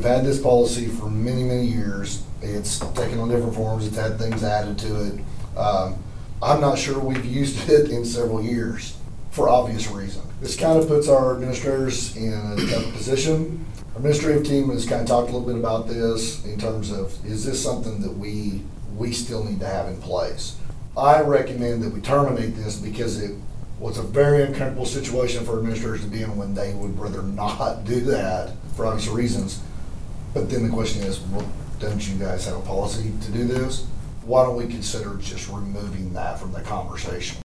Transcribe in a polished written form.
had this policy for many, many years. It's taken on different forms. It's had things added to it. I'm not sure we've used it in several years for obvious reason. This kind of puts our administrators in a tough position. Our administrative team has kind of talked a little bit about this in terms of, is this something that we still need to have in place? I recommend that we terminate this because it was a very uncomfortable situation for administrators to be in when they would rather not do that for obvious reasons. But then the question is, well, don't you guys have a policy to do this? Why don't we consider just removing that from the conversation?